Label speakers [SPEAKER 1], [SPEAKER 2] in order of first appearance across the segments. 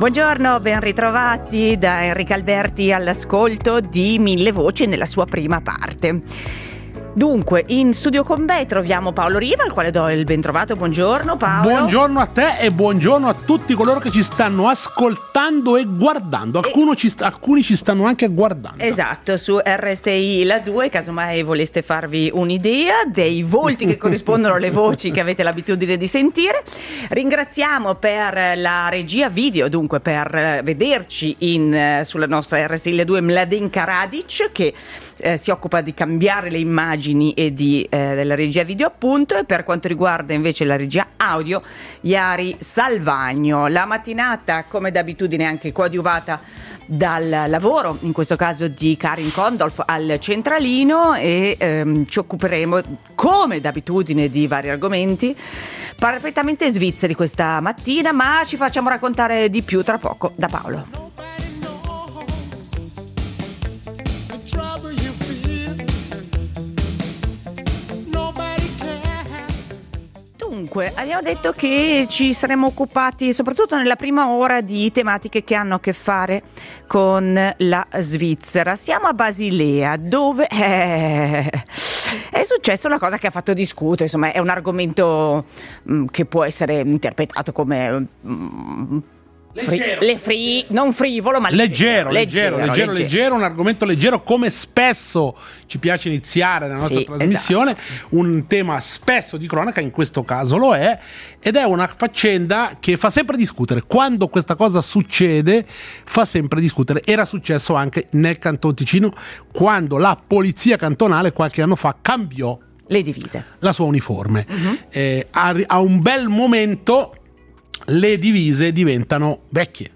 [SPEAKER 1] Buongiorno, ben ritrovati da Enrica Alberti all'ascolto di Mille Voci nella sua prima parte. Dunque, in studio con me troviamo Paolo Riva, al quale do il bentrovato. Buongiorno Paolo.
[SPEAKER 2] Buongiorno a te e buongiorno a tutti coloro che ci stanno ascoltando e guardando. Alcuni ci stanno anche guardando.
[SPEAKER 1] Esatto, su RSI La 2, casomai voleste farvi un'idea dei volti che corrispondono alle voci che avete l'abitudine di sentire. Ringraziamo per la regia video, dunque per vederci sulla nostra RSI La 2 Mladenka Radic, che si occupa di cambiare le immagini e della regia video, appunto, e per quanto riguarda invece la regia audio Iari Salvagno. La mattinata, come d'abitudine, anche coadiuvata dal lavoro, in questo caso di Karin Kondolf al centralino, e ci occuperemo come d'abitudine di vari argomenti perfettamente svizzeri questa mattina, ma ci facciamo raccontare di più tra poco da Paolo. Dunque, abbiamo detto che ci saremmo occupati soprattutto nella prima ora di tematiche che hanno a che fare con la Svizzera. Siamo a Basilea, dove è successo una cosa che ha fatto discutere. Insomma, è un argomento che può essere interpretato come non frivolo, ma leggero, un argomento leggero, come spesso ci piace iniziare nella nostra trasmissione. Esatto.
[SPEAKER 2] Un tema spesso di cronaca, in questo caso lo è, ed è una faccenda che fa sempre discutere. Quando questa cosa succede fa sempre discutere. Era successo anche nel Canton Ticino, quando la polizia cantonale qualche anno fa cambiò
[SPEAKER 1] le divise,
[SPEAKER 2] la sua uniforme. A un bel momento le divise diventano vecchie,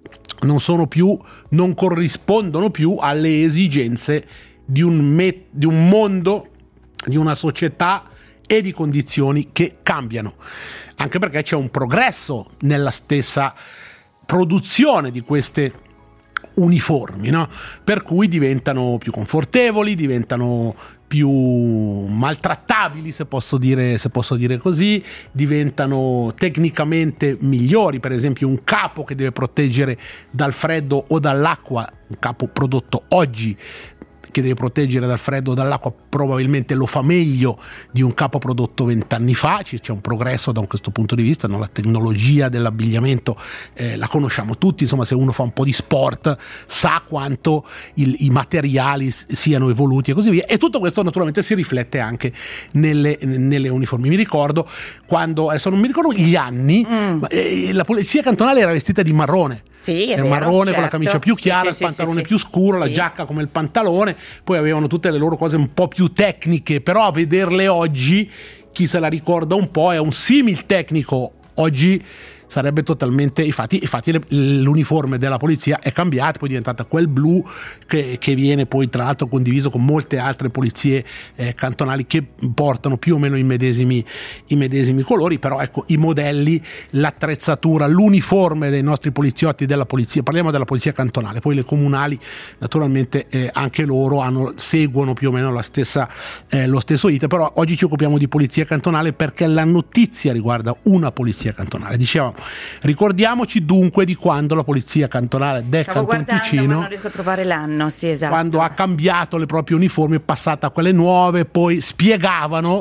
[SPEAKER 2] non corrispondono più alle esigenze di un mondo, di una società e di condizioni che cambiano, anche perché c'è un progresso nella stessa produzione di queste uniformi, no? Per cui diventano più confortevoli, diventano più maltrattabili, se posso dire così, diventano tecnicamente migliori. Per esempio, un capo che deve proteggere dal freddo o dall'acqua, un capo prodotto oggi che deve proteggere dal freddo o dall'acqua, probabilmente lo fa meglio di un capo prodotto 20 anni fa. C'è un progresso da questo punto di vista, no? La tecnologia dell'abbigliamento la conosciamo tutti, insomma, se uno fa un po' di sport sa quanto i materiali siano evoluti e così via, e tutto questo naturalmente si riflette anche nelle uniformi. Mi ricordo quando, adesso non mi ricordo gli anni, la polizia cantonale era vestita di marrone.
[SPEAKER 1] Sì, è
[SPEAKER 2] vero,
[SPEAKER 1] certo.
[SPEAKER 2] marrone, con la camicia più chiara, il pantalone più scuro, la giacca come il pantalone. Poi avevano tutte le loro cose un po' più tecniche, però a vederle oggi, chi se la ricorda un po', è un simil tecnico. Oggi sarebbe totalmente, infatti l'uniforme della polizia è cambiata, poi è diventata quel blu che viene poi tra l'altro condiviso con molte altre polizie cantonali che portano più o meno i medesimi colori. Però ecco, i modelli, l'attrezzatura, l'uniforme dei nostri poliziotti della polizia, parliamo della polizia cantonale, poi le comunali naturalmente anche loro seguono più o meno lo stesso iter, però oggi ci occupiamo di polizia cantonale perché la notizia riguarda una polizia cantonale. Dicevamo, ricordiamoci dunque di quando la polizia cantonale del Canton Ticino,
[SPEAKER 1] ma non riesco a trovare l'anno, sì, esatto,
[SPEAKER 2] quando ha cambiato le proprie uniformi, è passata a quelle nuove, poi spiegarono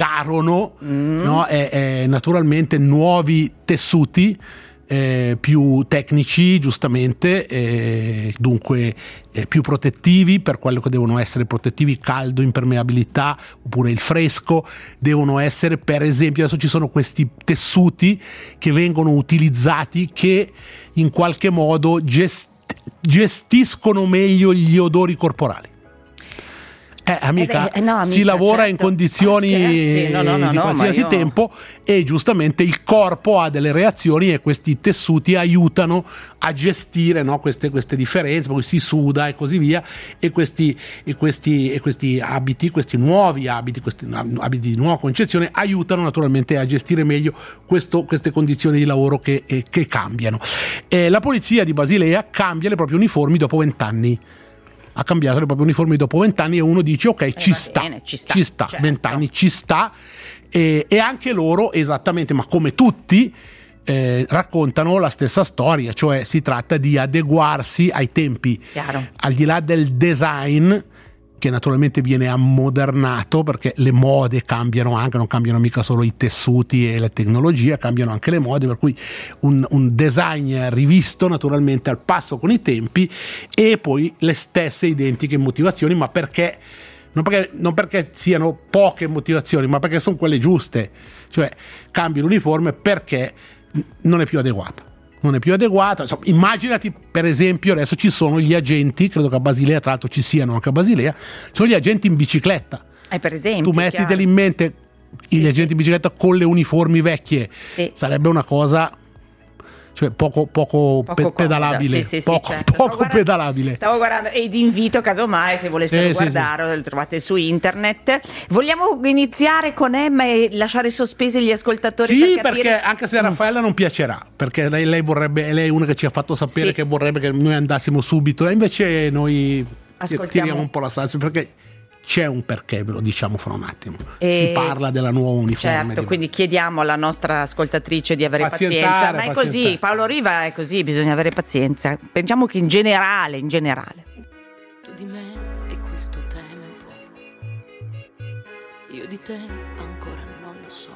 [SPEAKER 2] no? Naturalmente nuovi tessuti più tecnici, giustamente, dunque più protettivi per quello che devono essere protettivi, caldo, impermeabilità, oppure il fresco. Devono essere, per esempio, adesso ci sono questi tessuti che vengono utilizzati che in qualche modo gestiscono meglio gli odori corporali. Amica, si lavora, certo, in condizioni di qualsiasi tempo, e giustamente il corpo ha delle reazioni e questi tessuti aiutano a gestire, no, queste differenze, poi si suda e così via, e questi abiti, questi nuovi abiti di nuova concezione aiutano naturalmente a gestire meglio queste condizioni di lavoro che cambiano. La polizia di Basilea cambia le proprie uniformi dopo 20 anni. Ha cambiato le proprie uniformi dopo 20 anni, e uno dice ok, ci sta,
[SPEAKER 1] certo.
[SPEAKER 2] 20 anni ci sta, e anche loro, esattamente, ma come tutti, raccontano la stessa storia, cioè si tratta di adeguarsi ai tempi.
[SPEAKER 1] Chiaro.
[SPEAKER 2] Al di là del design, che naturalmente viene ammodernato, perché le mode cambiano anche, non cambiano mica solo i tessuti e la tecnologia, cambiano anche le mode, per cui un design rivisto naturalmente al passo con i tempi, e poi le stesse identiche motivazioni, ma perché non perché siano poche motivazioni, ma perché sono quelle giuste. Cioè cambi l'uniforme perché non è più adeguata. Insomma, immaginati, per esempio, adesso ci sono gli agenti, credo che a Basilea, tra l'altro ci siano anche a Basilea, sono gli agenti in bicicletta.
[SPEAKER 1] Per esempio,
[SPEAKER 2] tu mettiteli in mente gli agenti in bicicletta con le uniformi vecchie, sarebbe una cosa, cioè poco pedalabile,
[SPEAKER 1] certo.
[SPEAKER 2] poco pedalabile.
[SPEAKER 1] Stavo guardando, ed invito casomai, se voleste guardarlo, lo trovate su internet. Vogliamo iniziare con Emma e lasciare sospesi gli ascoltatori?
[SPEAKER 2] Sì, perché anche se a Raffaella non piacerà, perché lei vorrebbe, lei è una che ci ha fatto sapere che vorrebbe che noi andassimo subito, e invece noi tiriamo un po' la salsa, perché c'è un perché, ve lo diciamo fra un attimo. Si parla della nuova uniforme.
[SPEAKER 1] Certo, quindi chiediamo alla nostra ascoltatrice di avere pazienza. Ma è così, Paolo Riva è così, bisogna avere pazienza. Pensiamo che in generale.
[SPEAKER 3] Tu di me e questo tempo, io di te ancora non lo so.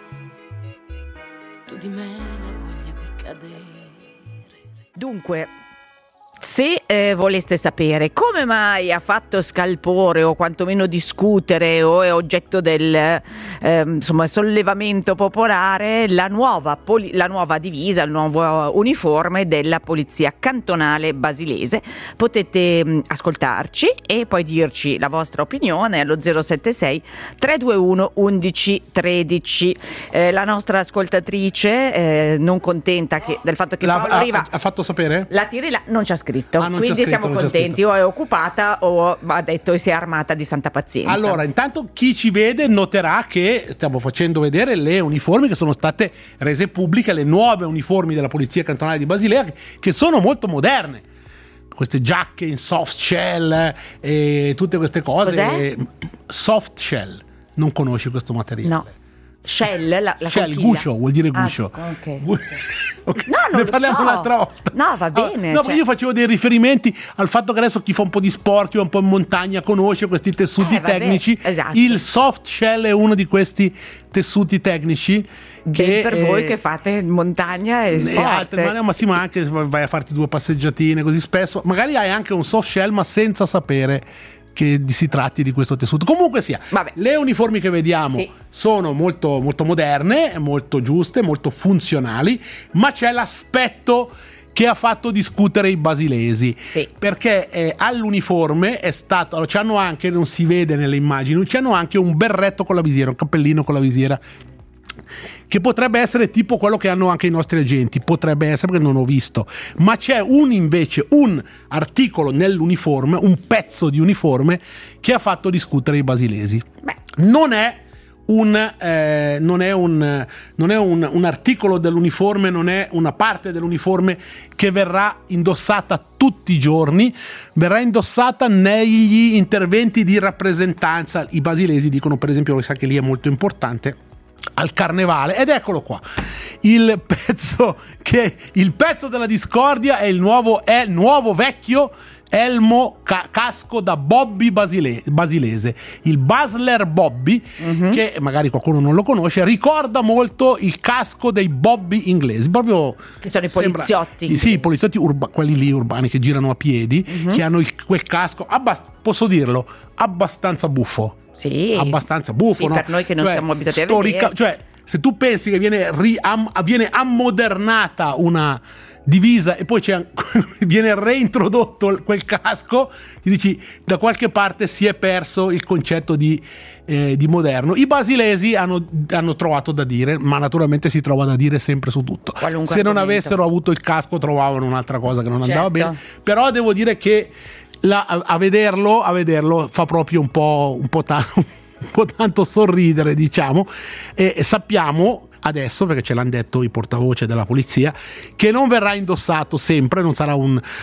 [SPEAKER 3] Tu di me la voglia di cadere.
[SPEAKER 1] Dunque, se voleste sapere come mai ha fatto scalpore o quantomeno discutere o è oggetto del sollevamento popolare la nuova divisa, il nuovo uniforme della Polizia Cantonale Basilese, potete ascoltarci e poi dirci la vostra opinione allo 076 321 11 13. La nostra ascoltatrice, non contenta del fatto che Paolo Riva
[SPEAKER 2] ha fatto sapere?
[SPEAKER 1] La Tirella non ci ha scritto. Quindi siamo contenti, o è occupata o ha detto si è armata di santa pazienza.
[SPEAKER 2] Allora, intanto chi ci vede noterà che stiamo facendo vedere le uniformi che sono state rese pubbliche, le nuove uniformi della Polizia Cantonale di Basilea, che sono molto moderne. Queste giacche in soft shell e tutte queste cose.
[SPEAKER 1] Cos'è?
[SPEAKER 2] Soft shell, non conosci questo materiale?
[SPEAKER 1] No. Shell, la
[SPEAKER 2] shell, guscio, vuol dire guscio.
[SPEAKER 1] Okay.
[SPEAKER 2] No, ne parliamo un'altra volta.
[SPEAKER 1] No, va bene.
[SPEAKER 2] No, io facevo dei riferimenti al fatto che adesso chi fa un po' di sport, un po' in montagna, conosce questi tessuti tecnici.
[SPEAKER 1] Esatto.
[SPEAKER 2] Il soft shell è uno di questi tessuti tecnici.
[SPEAKER 1] Che per voi che fate montagna e sport.
[SPEAKER 2] Ma anche se vai a farti 2 passeggiatine così spesso, magari hai anche un soft shell, ma senza sapere che si tratti di questo tessuto. Comunque sia, le uniformi che vediamo sono molto, molto moderne, molto giuste, molto funzionali, ma c'è l'aspetto che ha fatto discutere i basilesi, perché all'uniforme è stato, c'hanno anche, non si vede nelle immagini, c'hanno anche un berretto con la visiera, un cappellino con la visiera, che potrebbe essere tipo quello che hanno anche i nostri agenti, potrebbe essere, perché non ho visto, ma c'è invece un articolo nell'uniforme, un pezzo di uniforme che ha fatto discutere i basilesi. Non è un articolo dell'uniforme, non è una parte dell'uniforme che verrà indossata tutti i giorni, verrà indossata negli interventi di rappresentanza. I basilesi dicono, per esempio, lo sa che lì è molto importante, al carnevale, ed eccolo qua il pezzo della discordia è il nuovo vecchio elmo casco da Bobby basilese, il Basler Bobby, che magari qualcuno non lo conosce, ricorda molto il casco dei Bobby inglesi, proprio
[SPEAKER 1] che sono i poliziotti
[SPEAKER 2] i poliziotti quelli lì urbani che girano a piedi, che hanno quel casco posso dirlo, abbastanza buffo.
[SPEAKER 1] Sì,
[SPEAKER 2] abbastanza buffo, no?
[SPEAKER 1] Per noi che non siamo abituati a vedere.
[SPEAKER 2] Cioè, se tu pensi che viene ammodernata una divisa e poi viene reintrodotto quel casco, ti dici da qualche parte si è perso il concetto di moderno. I basilesi hanno trovato da dire, ma naturalmente si trova da dire sempre su tutto.
[SPEAKER 1] Qualunque
[SPEAKER 2] se non
[SPEAKER 1] argomento.
[SPEAKER 2] Avessero avuto il casco trovavano un'altra cosa che non andava bene, però devo dire che a vederlo fa proprio un po' tanto sorridere, diciamo, e sappiamo adesso, perché ce l'hanno detto i portavoce della polizia, che non verrà indossato sempre, non sarà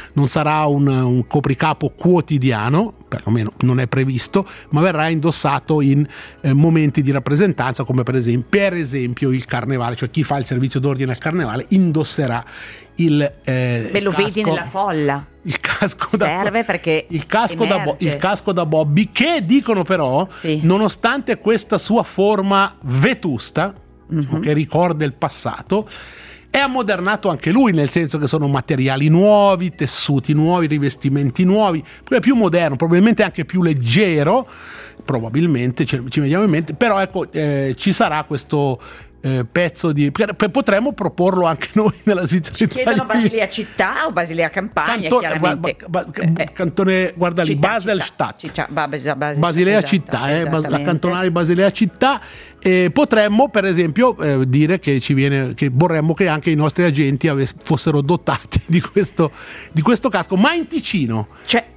[SPEAKER 2] un copricapo quotidiano, perlomeno non è previsto, ma verrà indossato in momenti di rappresentanza, come per esempio il carnevale, cioè chi fa il servizio d'ordine al carnevale indosserà il
[SPEAKER 1] lo
[SPEAKER 2] casco,
[SPEAKER 1] vedi nella folla.
[SPEAKER 2] il casco
[SPEAKER 1] serve perché
[SPEAKER 2] il casco da Bobby, che dicono però,
[SPEAKER 1] sì,
[SPEAKER 2] nonostante questa sua forma vetusta, che ricorda il passato, è ammodernato anche lui, nel senso che sono materiali nuovi, tessuti nuovi, rivestimenti nuovi, è più moderno, probabilmente anche più leggero, probabilmente ci vediamo in mente, però ecco, ci sarà questo pezzo di, potremmo proporlo anche noi nella Svizzera.
[SPEAKER 1] Ci chiedono Basilea città o Basilea Campagna, chiaramente.
[SPEAKER 2] Cantone, guarda lì, Baselstadt, Basilea città, la cantonale Basilea città. Potremmo per esempio dire che che vorremmo che anche i nostri agenti fossero dotati di questo casco, ma in Ticino,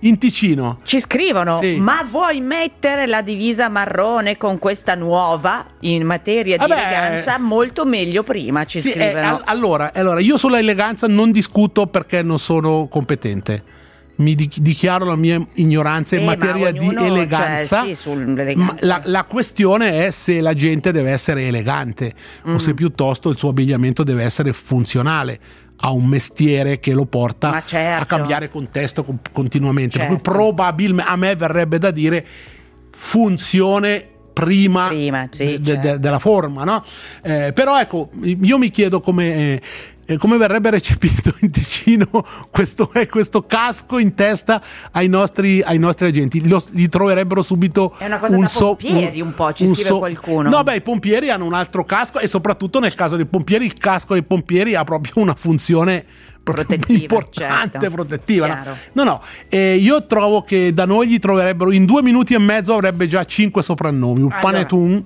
[SPEAKER 1] ci scrivono, sì, ma vuoi mettere la divisa marrone con questa nuova in materia di eleganza? Molto meglio prima, ci scrivono.
[SPEAKER 2] Allora io sulla eleganza non discuto, perché non sono competente. Mi dichiaro la mia ignoranza in materia di eleganza.
[SPEAKER 1] Cioè, sì, sull'eleganza.
[SPEAKER 2] La questione è se la gente deve essere elegante o se piuttosto il suo abbigliamento deve essere funzionale a un mestiere che lo porta a cambiare contesto continuamente. Per cui probabilmente a me verrebbe da dire funzione prima della forma, no? Però ecco, io mi chiedo come verrebbe recepito in Ticino questo casco in testa ai nostri agenti. Li troverebbero subito.
[SPEAKER 1] È una cosa da pompieri, un po', ci scrive qualcuno.
[SPEAKER 2] No, i pompieri hanno un altro casco, e soprattutto nel caso dei pompieri il casco dei pompieri ha proprio una funzione
[SPEAKER 1] protettiva,
[SPEAKER 2] importante, protettiva. No. Io trovo che da noi gli troverebbero in 2 minuti e mezzo, avrebbe già 5 soprannomi, un panettone.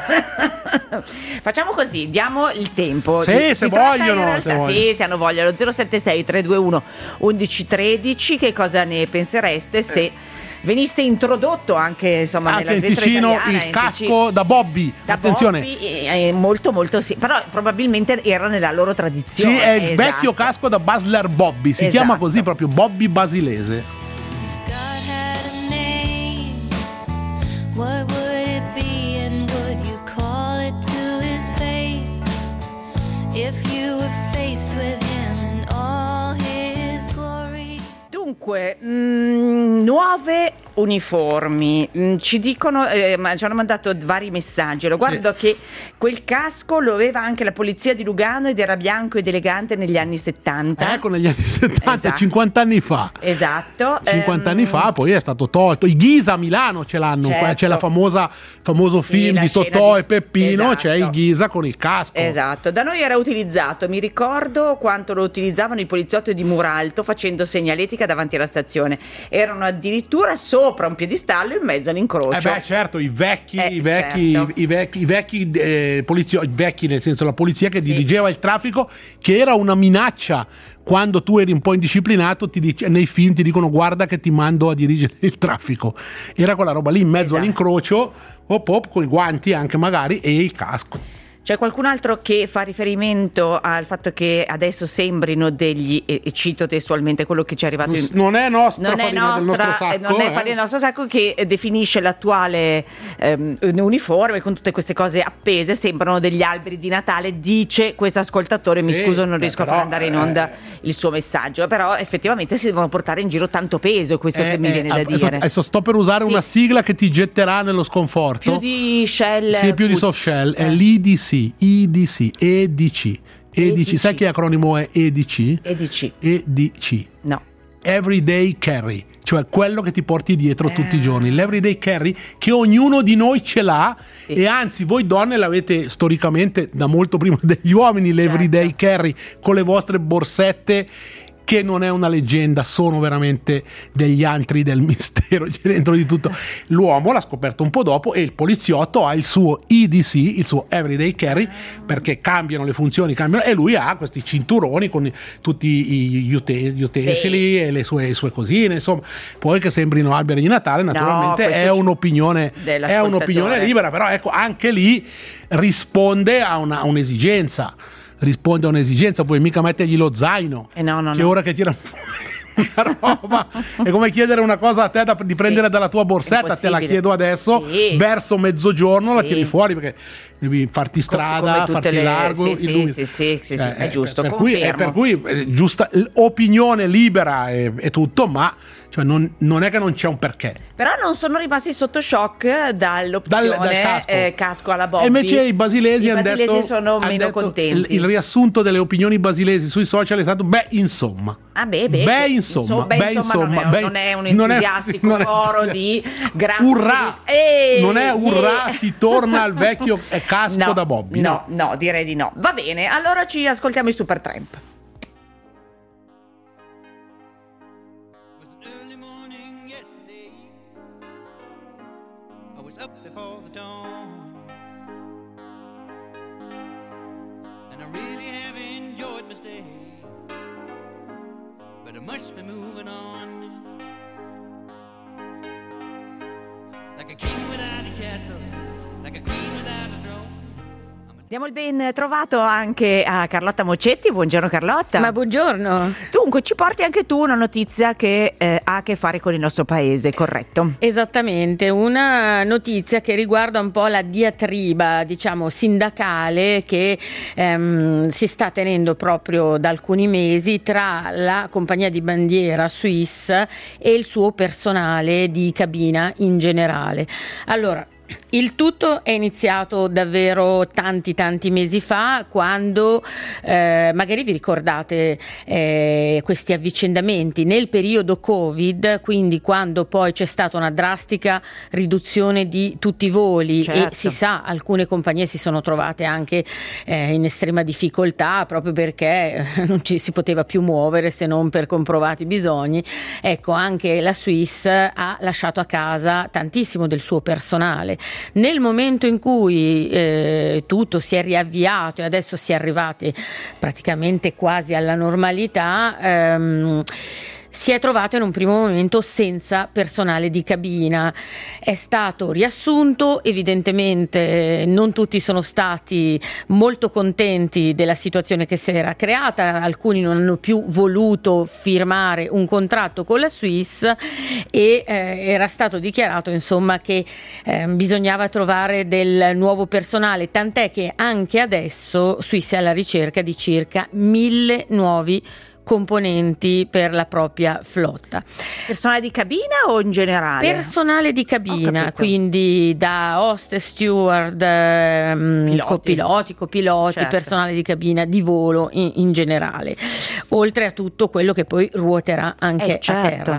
[SPEAKER 1] Facciamo così, diamo il tempo.
[SPEAKER 2] Sì, se vogliono.
[SPEAKER 1] Sì, se hanno voglia. Lo 076 321 1113. Che cosa ne pensereste se venisse introdotto anche nella
[SPEAKER 2] in
[SPEAKER 1] Svizzera
[SPEAKER 2] Ticino
[SPEAKER 1] italiana,
[SPEAKER 2] il casco da Bobby? Attenzione,
[SPEAKER 1] Bobby, molto sì, però probabilmente era nella loro tradizione.
[SPEAKER 2] Sì, è il vecchio casco da Basler Bobby, si chiama così proprio, Bobby basilese.
[SPEAKER 4] What would it be, and would you call it to his face if you were faced with him in all his glory?
[SPEAKER 1] Dunque, nuove uniformi, ci dicono, ci hanno mandato vari messaggi. Lo guardo che quel casco lo aveva anche la polizia di Lugano ed era bianco ed elegante negli anni 70.
[SPEAKER 2] Ecco, negli anni 70, esatto. 50 anni fa.
[SPEAKER 1] Esatto.
[SPEAKER 2] 50 anni fa, poi è stato tolto. I Ghisa a Milano ce l'hanno,
[SPEAKER 1] certo.
[SPEAKER 2] C'è la famoso film di Totò e Peppino, esatto. C'è il Ghisa con il casco.
[SPEAKER 1] Esatto, da noi era utilizzato, mi ricordo quanto lo utilizzavano i poliziotti di Muralto facendo segnaletica davanti alla stazione. Erano addirittura sopra un piedistallo in mezzo all'incrocio.
[SPEAKER 2] Certo, i vecchi poliziotti, vecchi nel senso la polizia che dirigeva il traffico, che era una minaccia. Quando tu eri un po' indisciplinato, nei film ti dicono guarda che ti mando a dirigere il traffico. Era quella roba lì in mezzo all'incrocio, con i guanti anche magari e il casco.
[SPEAKER 1] C'è qualcun altro che fa riferimento al fatto che adesso sembrino degli, e cito testualmente quello che ci è arrivato
[SPEAKER 2] non è nostra farina del nostro sacco,
[SPEAKER 1] non è farina del nostro sacco, che definisce l'attuale uniforme con tutte queste cose appese, sembrano degli alberi di Natale, dice questo ascoltatore. Mi scuso, non riesco a far andare in onda il suo messaggio, però effettivamente si devono portare in giro tanto peso, questo che mi viene da dire. Adesso
[SPEAKER 2] sto per usare una sigla che ti getterà nello sconforto,
[SPEAKER 1] più di shell,
[SPEAKER 2] più di soft shell, è l'EDC. EDC. Sai che acronimo è EDC? EDC.
[SPEAKER 1] No.
[SPEAKER 2] Everyday Carry, cioè quello che ti porti dietro tutti i giorni, l'Everyday Carry che ognuno di noi ce l'ha, e anzi voi donne l'avete storicamente da molto prima degli uomini, l'Everyday Carry con le vostre borsette che non è una leggenda, sono veramente degli antri del mistero, c'è dentro di tutto. L'uomo l'ha scoperto un po' dopo e il poliziotto ha il suo EDC, il suo Everyday Carry, perché cambiano le funzioni, e lui ha questi cinturoni con tutti gli utensili e le sue cosine, insomma. Poi che sembrino alberi di Natale, naturalmente è un'opinione libera, però ecco, anche lì risponde a un'esigenza. Puoi mica mettergli lo zaino, che ora che tira fuori una roba è come chiedere una cosa a te di prendere dalla tua borsetta, te la chiedo adesso, verso mezzogiorno la tiri fuori, perché devi farti strada, farti largo.
[SPEAKER 1] È giusto,
[SPEAKER 2] per cui giusta opinione libera e tutto, ma cioè non è che non c'è un perché.
[SPEAKER 1] Però non sono rimasti sotto shock dall'opzione
[SPEAKER 2] dal
[SPEAKER 1] casco alla Bobby.
[SPEAKER 2] E invece i basilesi
[SPEAKER 1] sono meno contenti.
[SPEAKER 2] Il riassunto delle opinioni basilesi sui social è stato insomma.
[SPEAKER 1] Non è un entusiastico coro di grazie.
[SPEAKER 2] Urrà! Non è urrà, si torna al vecchio casco da Bobby.
[SPEAKER 1] No, direi di no. Va bene, allora ci ascoltiamo i Supertramp.
[SPEAKER 5] Up before the dawn, and I really have enjoyed my stay, but I must be moving on. Like a king without a castle, like a queen without a throne.
[SPEAKER 1] Diamo il ben trovato anche a Carlotta Mocetti. Buongiorno Carlotta.
[SPEAKER 6] Ma buongiorno.
[SPEAKER 1] Dunque ci porti anche tu una notizia che ha a che fare con il nostro paese, corretto?
[SPEAKER 6] Esattamente, una notizia che riguarda un po' la diatriba, diciamo, sindacale che si sta tenendo proprio da alcuni mesi tra la compagnia di bandiera Swiss e il suo personale di cabina in generale. Allora, il tutto è iniziato davvero tanti mesi fa, quando magari vi ricordate questi avvicendamenti nel periodo Covid, quindi quando poi c'è stata una drastica riduzione di tutti i voli,
[SPEAKER 1] certo.
[SPEAKER 6] E si sa, alcune compagnie si sono trovate anche in estrema difficoltà proprio perché non ci si poteva più muovere se non per comprovati bisogni. Ecco, anche la Swiss ha lasciato a casa tantissimo del suo personale. Nel momento in cui tutto si è riavviato e adesso si è arrivati praticamente quasi alla normalità, si è trovato in un primo momento senza personale di cabina. È stato riassunto, evidentemente non tutti sono stati molto contenti della situazione che si era creata, alcuni non hanno più voluto firmare un contratto con la Swiss e era stato dichiarato insomma che bisognava trovare del nuovo personale, tant'è che anche adesso Swiss è alla ricerca di circa 1.000 nuovi componenti per la propria flotta.
[SPEAKER 1] Personale di cabina o in generale?
[SPEAKER 6] Personale di cabina, quindi da host, steward, copiloti, certo. Personale di cabina di volo in generale, oltre a tutto quello che poi ruoterà anche
[SPEAKER 1] certo.
[SPEAKER 6] a terra.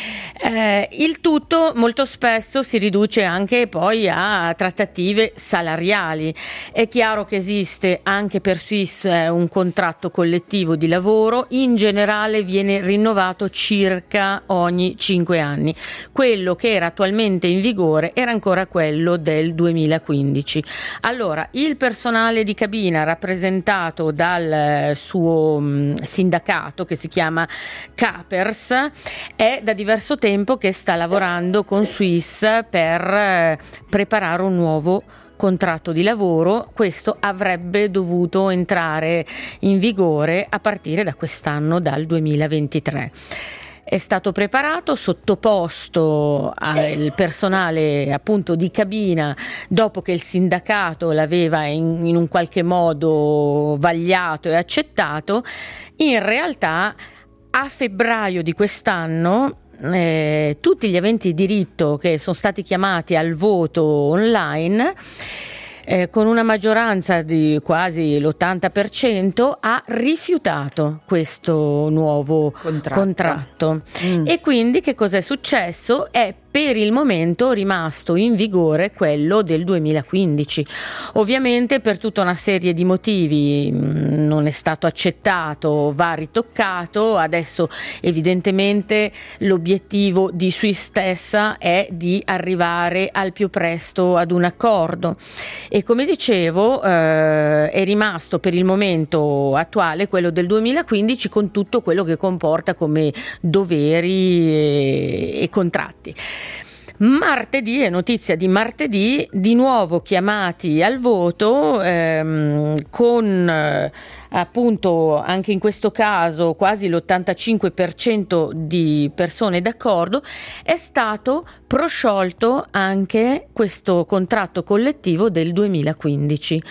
[SPEAKER 6] Il tutto molto spesso si riduce anche poi a trattative salariali. È chiaro che esiste anche per Swiss un contratto collettivo di lavoro, in generale viene rinnovato circa ogni 5 anni. Quello che era attualmente in vigore era ancora quello del 2015. Allora, il personale di cabina rappresentato dal suo sindacato, che si chiama Capers, è da diverso tempo che sta lavorando con Swiss per preparare un nuovo contratto di lavoro. Questo avrebbe dovuto entrare in vigore a partire da quest'anno, dal 2023. È stato preparato, sottoposto al personale appunto di cabina dopo che il sindacato l'aveva in un qualche modo vagliato e accettato. In realtà a febbraio di quest'anno tutti gli aventi diritto che sono stati chiamati al voto online, con una maggioranza di quasi l'80%, ha rifiutato questo nuovo contratto. E quindi che cosa è successo? È per il momento rimasto in vigore quello del 2015. Ovviamente per tutta una serie di motivi non è stato accettato, va ritoccato. Adesso evidentemente l'obiettivo di Swiss stessa è di arrivare al più presto ad un accordo, e come dicevo è rimasto per il momento attuale quello del 2015, con tutto quello che comporta come doveri e contratti. Martedì, è notizia di martedì, di nuovo chiamati al voto, con appunto anche in questo caso quasi l'85% di persone d'accordo. È stato prosciolto anche questo contratto collettivo del 2015.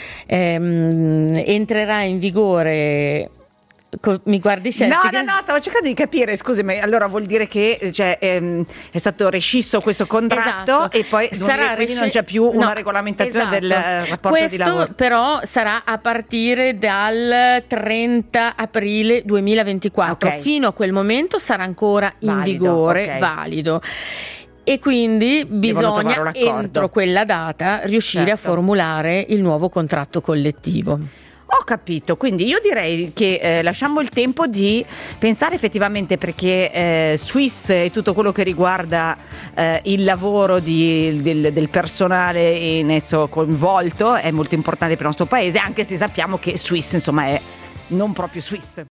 [SPEAKER 6] Entrerà in vigore. Mi guardi scettica?
[SPEAKER 1] No, stavo cercando di capire, scusami, allora vuol dire che è stato rescisso questo contratto,
[SPEAKER 6] esatto.
[SPEAKER 1] E poi quindi non c'è più una regolamentazione del rapporto di lavoro.
[SPEAKER 6] Questo però sarà a partire dal 30 aprile 2024, fino a quel momento sarà ancora in vigore, valido. E quindi bisogna entro quella data riuscire a formulare il nuovo contratto collettivo.
[SPEAKER 1] Ho capito, quindi io direi che lasciamo il tempo di pensare effettivamente, perché Swiss e tutto quello che riguarda il lavoro del personale in esso coinvolto è molto importante per il nostro paese, anche se sappiamo che Swiss insomma è non proprio Swiss.